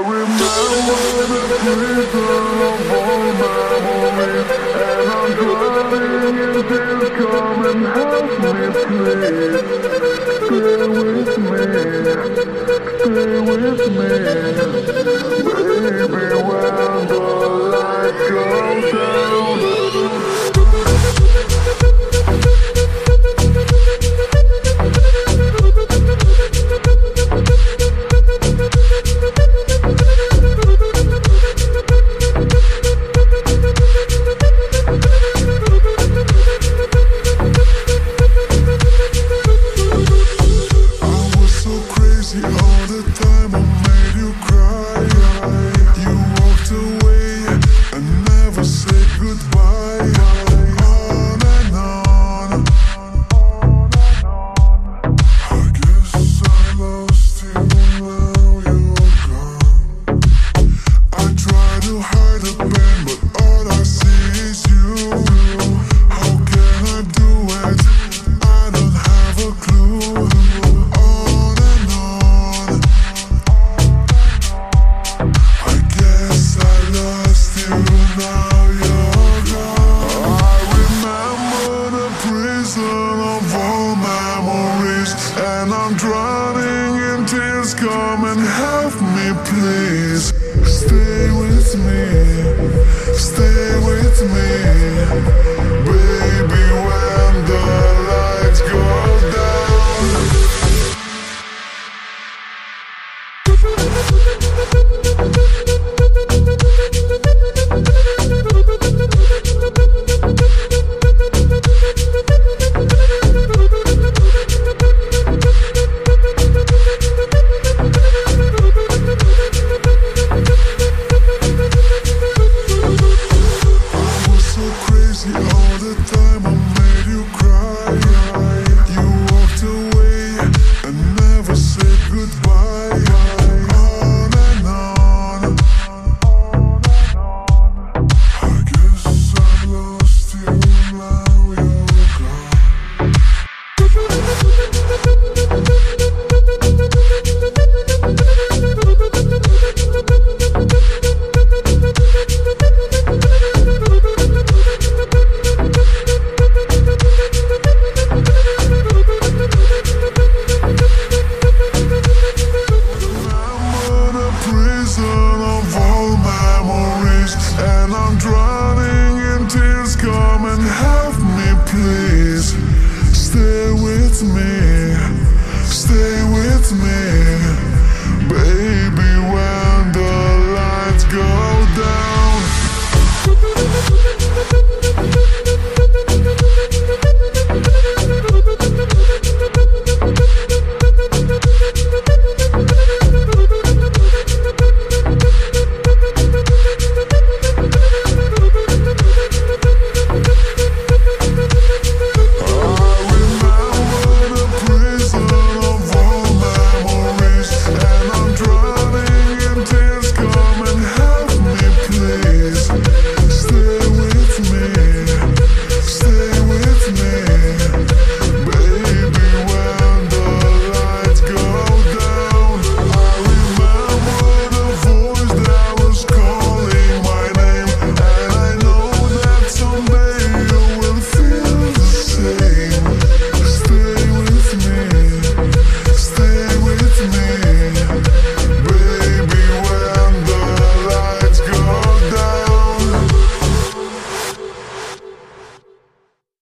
remember the prison of all memories, and I'm drowning in tears. Come and help me, please. Stay with me, stay with me, baby, when the lights go down. All the time I made you cry. You walked away and never said goodbye. On and on. I guess I lost you, now you're gone. I try to hide the pain, but all I see is you. How can I do it? I don't have a clue. And I'm drowning in tears. Come and help me, please. Stay with me, stay with me, baby, when the lights go all the time I made you cry. You walked away and never said goodbye. On and on. I guess I lost you, now you're gone. Of all memories, and I'm drowning in tears. Come and help me, please. Stay with me.